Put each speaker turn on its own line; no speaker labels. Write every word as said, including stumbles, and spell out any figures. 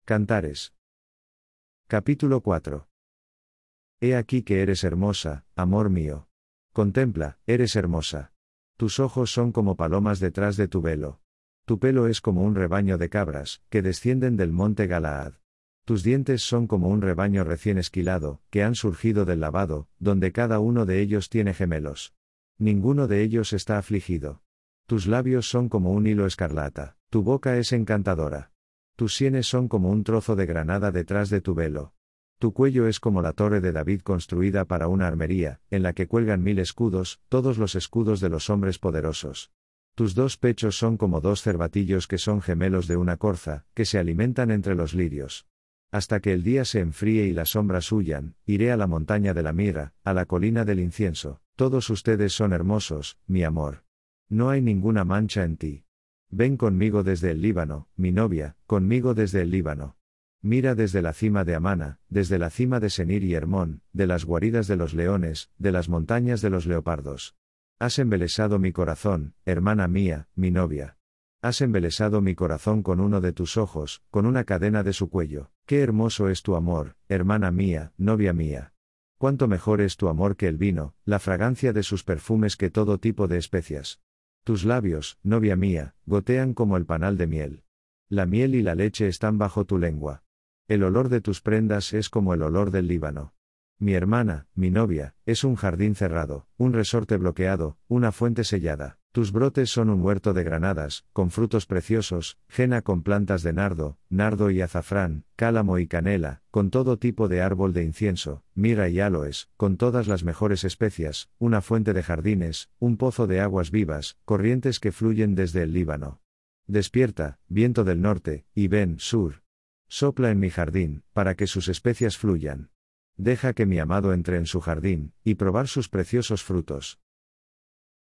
Cantares. Capítulo cuatro. He aquí que eres hermosa, amor mío. Contempla, eres hermosa. Tus ojos son como palomas detrás de tu velo. Tu pelo es como un rebaño de cabras, que descienden del monte Galaad. Tus dientes son como un rebaño recién esquilado, que han surgido del lavado, donde cada uno de ellos tiene gemelos. Ninguno de ellos está afligido. Tus labios son como un hilo escarlata, tu boca es encantadora. Tus sienes son como un trozo de granada detrás de tu velo. Tu cuello es como la torre de David construida para una armería, en la que cuelgan mil escudos, todos los escudos de los hombres poderosos. Tus dos pechos son como dos cervatillos que son gemelos de una corza, que se alimentan entre los lirios. Hasta que el día se enfríe y las sombras huyan, iré a la montaña de la mirra, a la colina del incienso. Todos ustedes son hermosos, mi amor. No hay ninguna mancha en ti. Ven conmigo desde el Líbano, mi novia, conmigo desde el Líbano. Mira desde la cima de Amana, desde la cima de Senir y Hermón, de las guaridas de los leones, de las montañas de los leopardos. Has embelesado mi corazón, hermana mía, mi novia. Has embelesado mi corazón con uno de tus ojos, con una cadena de su cuello. Qué hermoso es tu amor, hermana mía, novia mía. Cuánto mejor es tu amor que el vino, la fragancia de sus perfumes que todo tipo de especias. Tus labios, novia mía, gotean como el panal de miel. La miel y la leche están bajo tu lengua. El olor de tus prendas es como el olor del Líbano. Mi hermana, mi novia, es un jardín cerrado, un resorte bloqueado, una fuente sellada. Tus brotes son un huerto de granadas, con frutos preciosos, jena con plantas de nardo, nardo y azafrán, cálamo y canela, con todo tipo de árbol de incienso, mirra y áloes, con todas las mejores especias, una fuente de jardines, un pozo de aguas vivas, corrientes que fluyen desde el Líbano. Despierta, viento del norte, y ven, sur. Sopla en mi jardín, para que sus especias fluyan. Deja que mi amado entre en su jardín, y probar sus preciosos frutos.